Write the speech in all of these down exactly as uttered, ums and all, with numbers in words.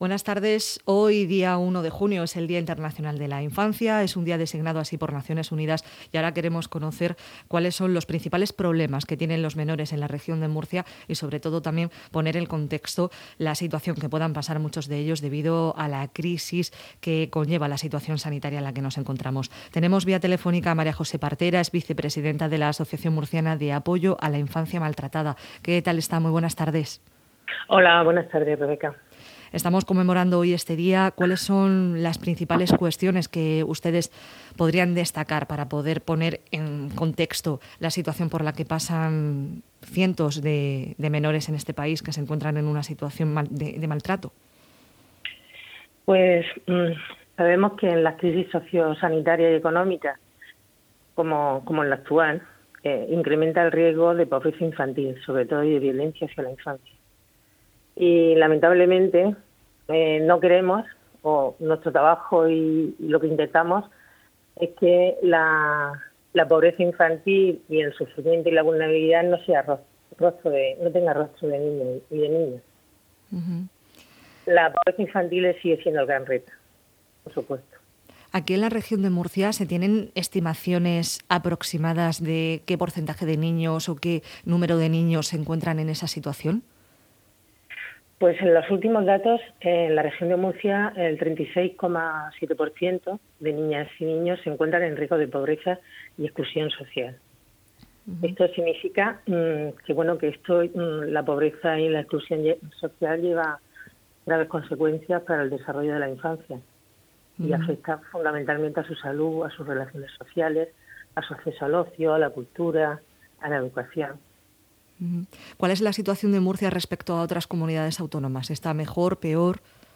Buenas tardes. Hoy, día uno de junio, es el Día Internacional de la Infancia. Es un día designado así por Naciones Unidas y ahora queremos conocer cuáles son los principales problemas que tienen los menores en la región de Murcia y, sobre todo, también poner en contexto la situación que puedan pasar muchos de ellos debido a la crisis que conlleva la situación sanitaria en la que nos encontramos. Tenemos vía telefónica a María José Partera, es vicepresidenta de la Asociación Murciana de Apoyo a la Infancia Maltratada. ¿Qué tal está? Muy buenas tardes. Hola, buenas tardes, Rebeca. Estamos conmemorando hoy este día. ¿Cuáles son las principales cuestiones que ustedes podrían destacar para poder poner en contexto la situación por la que pasan cientos de, de menores en este país que se encuentran en una situación mal, de, de maltrato? Pues mmm, sabemos que en las crisis sociosanitarias y económicas, como, como en la actual, eh, incrementa el riesgo de pobreza infantil, sobre todo y de violencia hacia la infancia. Y lamentablemente eh, no queremos, o nuestro trabajo y, y lo que intentamos es que la, la pobreza infantil y el sufrimiento y la vulnerabilidad no sea rostro de, no tenga rostro de niños y de niñas. Uh-huh. La pobreza infantil sigue siendo el gran reto, por supuesto. Aquí en la región de Murcia, ¿se tienen estimaciones aproximadas de qué porcentaje de niños o qué número de niños se encuentran en esa situación? Pues en los últimos datos, en la región de Murcia, el treinta y seis coma siete por ciento de niñas y niños se encuentran en riesgo de pobreza y exclusión social. Uh-huh. Esto significa mmm, que bueno que esto, mmm, la pobreza y la exclusión social lleva graves consecuencias para el desarrollo de la infancia uh-huh. y afecta fundamentalmente a su salud, a sus relaciones sociales, a su acceso al ocio, a la cultura, a la educación. ¿Cuál es la situación de Murcia respecto a otras comunidades autónomas? ¿Está mejor, peor?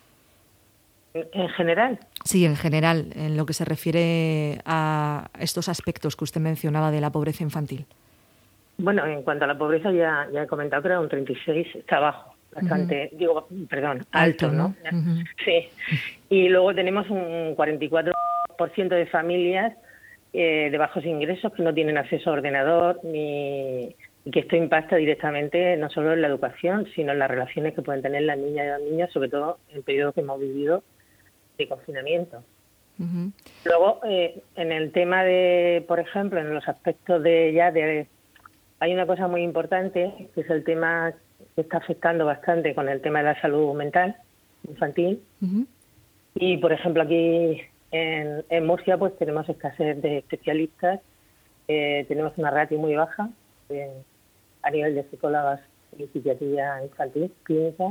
¿En general? Sí, en general, en lo que se refiere a estos aspectos que usted mencionaba de la pobreza infantil. Bueno, en cuanto a la pobreza ya, ya he comentado que era un treinta y seis, está bajo, bastante, uh-huh. digo, perdón, alto, alto ¿no? ¿no? Uh-huh. Sí. Y luego tenemos un cuarenta y cuatro por ciento de familias eh, de bajos ingresos que no tienen acceso a ordenador ni... y que esto impacta directamente no solo en la educación, sino en las relaciones que pueden tener las niñas y los niños, sobre todo en el periodo que hemos vivido de confinamiento. Uh-huh. Luego, eh, en el tema de, por ejemplo, en los aspectos de ya de... Hay una cosa muy importante, que es el tema que está afectando bastante con el tema de la salud mental infantil. Uh-huh. Y, por ejemplo, aquí en, en Murcia pues tenemos escasez de especialistas, eh, tenemos una ratio muy baja, eh, a nivel de psicólogas y psiquiatría infantil, clínica,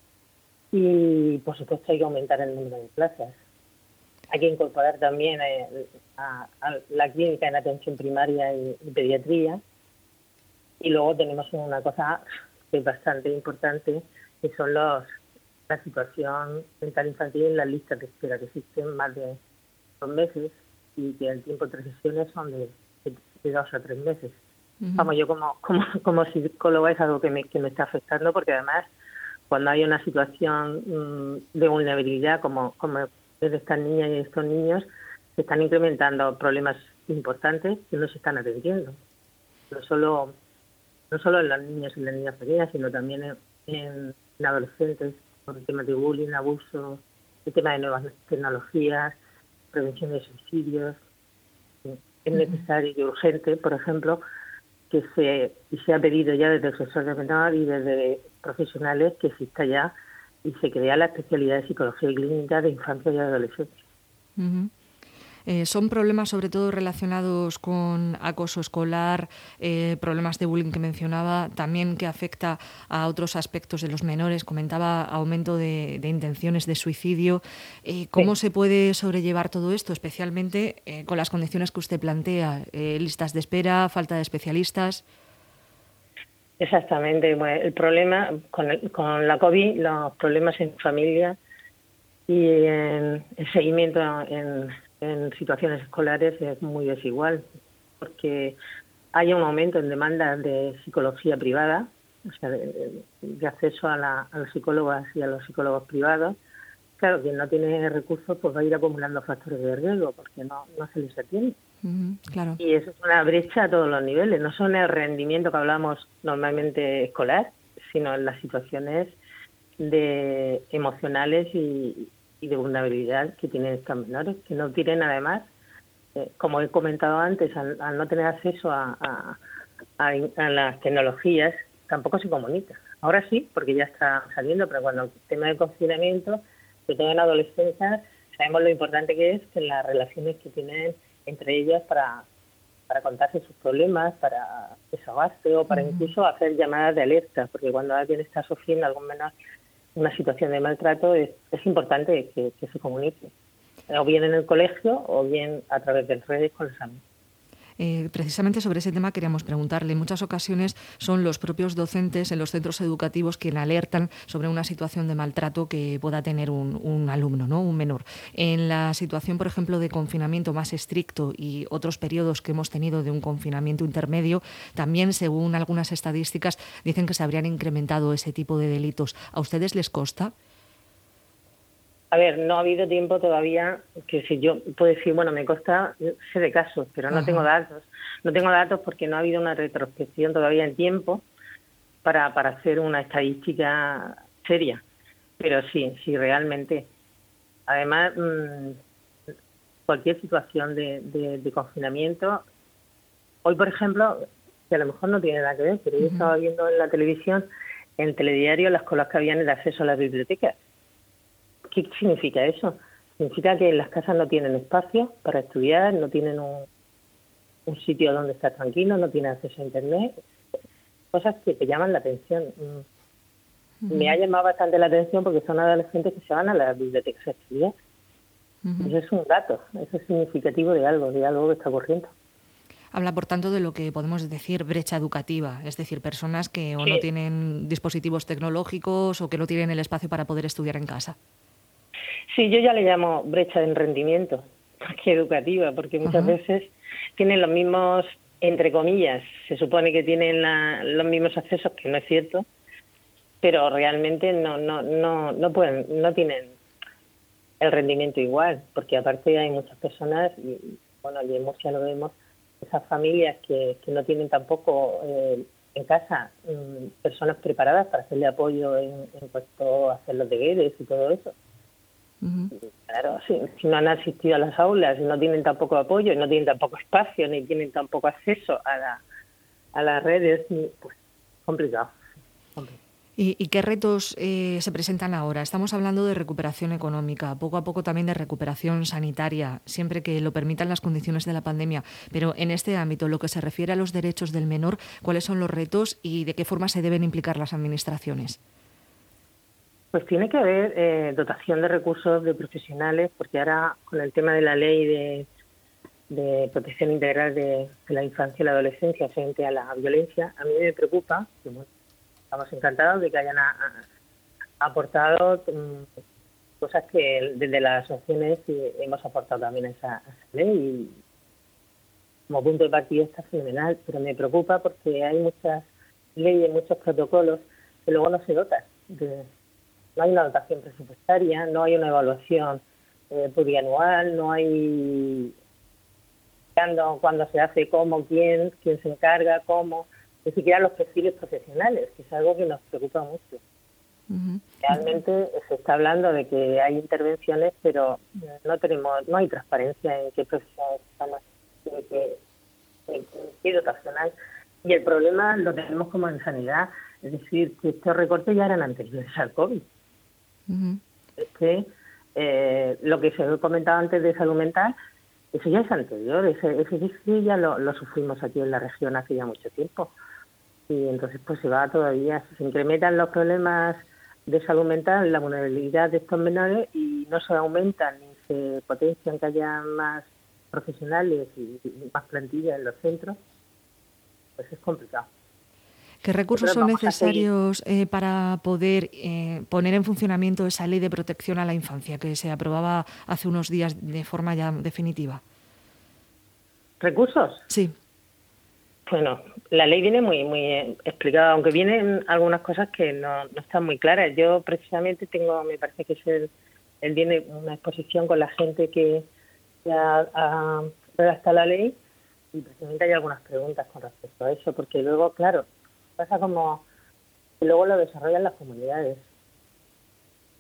y por supuesto hay que aumentar el número de plazas. Hay que incorporar también eh, a, a la clínica en atención primaria y, y pediatría. Y luego tenemos una cosa que es bastante importante, que son los la situación mental infantil en las listas de espera, que existen más de dos meses y que el tiempo de sesiones son de, de, de dos a tres meses. Uh-huh. Vamos, yo como, como, como psicóloga es algo que me, que me está afectando, porque además cuando hay una situación mmm, de vulnerabilidad como, como es de estas niñas y de estos niños, se están incrementando problemas importantes que no se están atendiendo. No solo, no solo en los niños y las niñas pequeñas, sino también en, en, en adolescentes, con el tema de bullying, abuso, el tema de nuevas tecnologías, prevención de suicidios. Es necesario y urgente, por ejemplo, que se, y se ha pedido ya desde el sector de menor y desde profesionales que exista ya y se crea la especialidad de psicología clínica de infancia y adolescencia. Uh-huh. Eh, son problemas sobre todo relacionados con acoso escolar, eh, problemas de bullying que mencionaba, también que afecta a otros aspectos de los menores, comentaba aumento de, de intenciones de suicidio. Eh, ¿Cómo sí. se puede sobrellevar todo esto, especialmente eh, con las condiciones que usted plantea? Eh, listas de espera, falta de especialistas. Exactamente. Bueno, el problema con, el, con la COVID, los problemas en familia y en el seguimiento en en situaciones escolares es muy desigual, porque hay un aumento en demandas de psicología privada, o sea, de, de acceso a, la, a las psicólogas y a los psicólogos privados. Claro, quien no tiene recursos pues va a ir acumulando factores de riesgo, porque no, no se les atiende. Uh-huh, claro. Y eso es una brecha a todos los niveles, no solo en el rendimiento que hablamos normalmente escolar, sino en las situaciones de emocionales y, y de vulnerabilidad que tienen estos menores, que no tienen además, eh, como he comentado antes, al, al no tener acceso a, a, a, a las tecnologías, tampoco se comunican. Ahora sí, porque ya está saliendo, pero cuando el tema de confinamiento, sobre todo en adolescencia, sabemos lo importante que es que las relaciones que tienen entre ellas para, para contarse sus problemas, para desahogarse o para incluso hacer llamadas de alerta, porque cuando alguien está sufriendo algún menor una situación de maltrato es, es importante que, que se comunique, o bien en el colegio o bien a través de redes con los amigos. Eh, precisamente sobre ese tema queríamos preguntarle. En muchas ocasiones son los propios docentes en los centros educativos quienes alertan sobre una situación de maltrato que pueda tener un, un alumno, ¿no? Un menor. En la situación, por ejemplo, de confinamiento más estricto y otros periodos que hemos tenido de un confinamiento intermedio, también, según algunas estadísticas, dicen que se habrían incrementado ese tipo de delitos. ¿A ustedes les consta? A ver, no ha habido tiempo todavía, que si yo puedo decir, bueno, me consta, sé de casos, pero no Ajá. tengo datos. No tengo datos porque no ha habido una retrospección todavía en tiempo para, para hacer una estadística seria. Pero sí, sí, realmente. Además, mmm, cualquier situación de, de, de confinamiento, hoy, por ejemplo, que a lo mejor no tiene nada que ver, pero yo estaba viendo en la televisión, en el telediario, las colas que habían de acceso a las bibliotecas. ¿Qué significa eso? Significa que las casas no tienen espacio para estudiar, no tienen un, un sitio donde estar tranquilo, no tienen acceso a internet, cosas que te llaman la atención. Uh-huh. Me ha llamado bastante la atención porque son adolescentes que se van a las bibliotecas a estudiar. Uh-huh. Eso es un dato, eso es significativo de algo, de algo que está ocurriendo. Habla, por tanto, de lo que podemos decir brecha educativa, es decir, personas que o sí. no tienen dispositivos tecnológicos o que no tienen el espacio para poder estudiar en casa. Sí, yo ya le llamo brecha en rendimiento, más que educativa, porque muchas uh-huh. veces tienen los mismos, entre comillas, se supone que tienen la, los mismos accesos, que no es cierto, pero realmente no no no no pueden, no tienen el rendimiento igual, porque aparte hay muchas personas, y bueno, y en Murcia lo vemos, esas familias que, que no tienen tampoco eh, en casa um, personas preparadas para hacerle apoyo en, en cuanto a hacer los deberes y todo eso. Uh-huh. Claro, si, si no han asistido a las aulas, si no tienen tampoco apoyo, no tienen tampoco espacio, ni tienen tampoco acceso a, la, a las redes, pues complicado. complicado. ¿Y, ¿Y qué retos eh, se presentan ahora? Estamos hablando de recuperación económica, poco a poco también de recuperación sanitaria, siempre que lo permitan las condiciones de la pandemia. Pero en este ámbito, lo que se refiere a los derechos del menor, ¿cuáles son los retos y de qué forma se deben implicar las administraciones? Pues tiene que haber eh, dotación de recursos de profesionales, porque ahora con el tema de la ley de, de protección integral de, de la infancia y la adolescencia frente a la violencia, a mí me preocupa, que, bueno, estamos encantados de que hayan a, a, aportado um, cosas que desde las asociaciones hemos aportado también a esa, a esa ley y como punto de partida está fenomenal, pero me preocupa porque hay muchas leyes, muchos protocolos que luego no se dotan de... No hay una dotación presupuestaria, no hay una evaluación eh, plurianual, no hay cuándo, cuándo se hace, cómo, quién, quién se encarga, cómo, ni siquiera los perfiles profesionales, que es algo que nos preocupa mucho. Uh-huh. Realmente se está hablando de que hay intervenciones, pero no tenemos, no hay transparencia en qué profesionales estamos, en qué, en qué dotación hay. Y el problema lo tenemos como en sanidad, es decir, que estos recortes ya eran anteriores al COVID. Uh-huh. Es que eh, lo que se comentaba antes de salud mental, eso ya es anterior, ese, ese sí ya lo, lo sufrimos aquí en la región hace ya mucho tiempo. Y entonces pues se va todavía, se incrementan los problemas de salud mental, la vulnerabilidad de estos menores y no se aumentan ni se potencian que haya más profesionales y, y más plantillas en los centros, pues es complicado. ¿Qué recursos son necesarios eh, para poder eh, poner en funcionamiento esa ley de protección a la infancia que se aprobaba hace unos días de forma ya definitiva? ¿Recursos? Sí. Bueno, la ley viene muy muy explicada, aunque vienen algunas cosas que no, no están muy claras. Yo precisamente tengo, me parece que es el, el viene una exposición con la gente que ya ha redactado la ley y precisamente hay algunas preguntas con respecto a eso, porque luego, claro, pasa como que luego lo desarrollan las comunidades.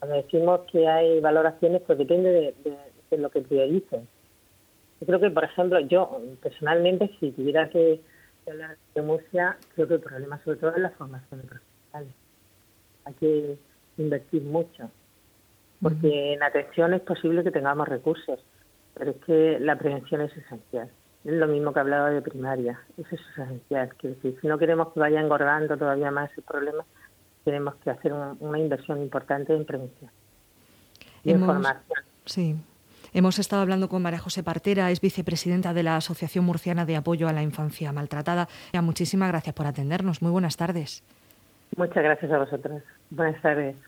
Cuando decimos que hay valoraciones, pues depende de, de, de lo que prioricen. Yo creo que, por ejemplo, yo personalmente, si tuviera que hablar de Murcia, creo que el problema sobre todo es la formación de profesionales. Hay que invertir mucho, porque uh-huh. en atención es posible que tengamos recursos, pero es que la prevención es esencial. Es lo mismo que hablaba de primaria, eso es esencial. Quiero decir, si no queremos que vaya engordando todavía más el problema, tenemos que hacer un, una inversión importante en prevención y Hemos, en formación. Sí. Hemos estado hablando con María José Partera, es vicepresidenta de la Asociación Murciana de Apoyo a la Infancia Maltratada. Ya, muchísimas gracias por atendernos. Muy buenas tardes. Muchas gracias a vosotros. Buenas tardes.